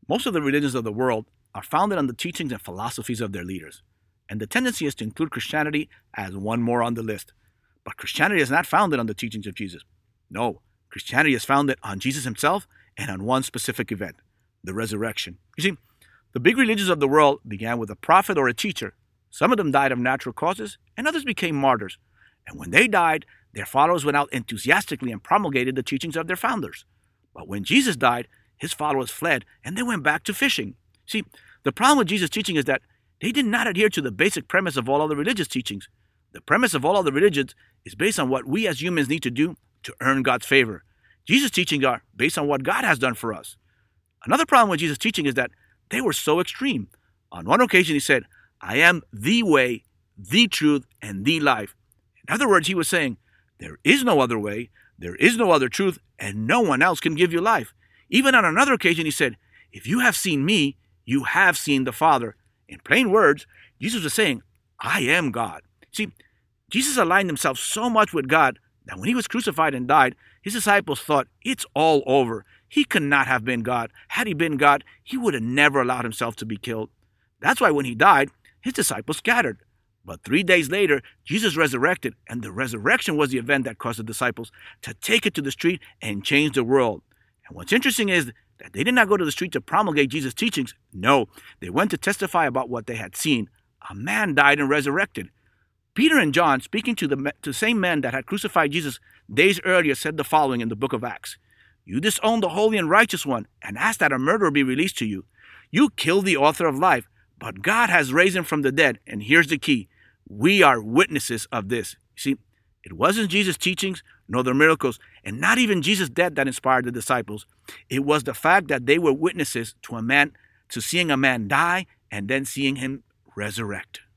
Most of the religions of the world are founded on the teachings and philosophies of their leaders, and the tendency is to include Christianity as one more on the list. But Christianity is not founded on the teachings of Jesus. No, Christianity is founded on Jesus himself and on one specific event, the resurrection. You see, the big religions of the world began with a prophet or a teacher. Some of them died of natural causes, and others became martyrs. And when they died, their followers went out enthusiastically and promulgated the teachings of their founders. But when Jesus died, his followers fled, and they went back to fishing. See, the problem with Jesus' teaching is that they did not adhere to the basic premise of all other religious teachings. The premise of all other religions is based on what we as humans need to do to earn God's favor. Jesus' teachings are based on what God has done for us. Another problem with Jesus' teaching is that they were so extreme. On one occasion, he said, "I am the way, the truth, and the life." In other words, he was saying, there is no other way, there is no other truth, and no one else can give you life. Even on another occasion, he said, "If you have seen me, you have seen the Father." In plain words, Jesus was saying, I am God. See, Jesus aligned himself so much with God that when he was crucified and died, his disciples thought, it's all over. He could not have been God. Had he been God, he would have never allowed himself to be killed. That's why when he died, his disciples scattered. But 3 days later, Jesus resurrected, and the resurrection was the event that caused the disciples to take it to the street and change the world. And what's interesting is that they did not go to the street to promulgate Jesus' teachings. No, they went to testify about what they had seen. A man died and resurrected. Peter and John, speaking to the same men that had crucified Jesus days earlier, said the following in the book of Acts. You disown the holy and righteous one and ask that a murderer be released to you. You killed the author of life, but God has raised him from the dead. And here's the key. We are witnesses of this. See, it wasn't Jesus' teachings nor their miracles, and not even Jesus' death that inspired the disciples. It was the fact that they were witnesses to seeing a man die and then seeing him resurrect.